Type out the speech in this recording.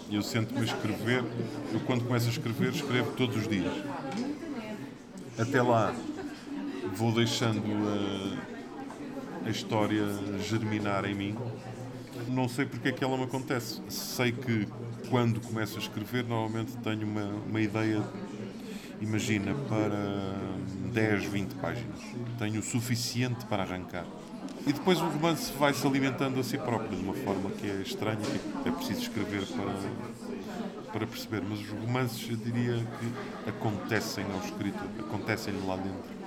Eu sento-me a escrever, eu quando começo a escrever, escrevo todos os dias. Até lá vou deixando a história germinar em mim. Não sei porque é que ela me acontece. Sei que quando começo a escrever, normalmente tenho uma ideia, imagina, para 10, 20 páginas. Tenho o suficiente para arrancar. E depois o romance vai-se alimentando a si próprio, de uma forma que é estranha, que é preciso escrever para perceber. Mas os romances, eu diria que acontecem ao escritor, acontecem-lhe lá dentro.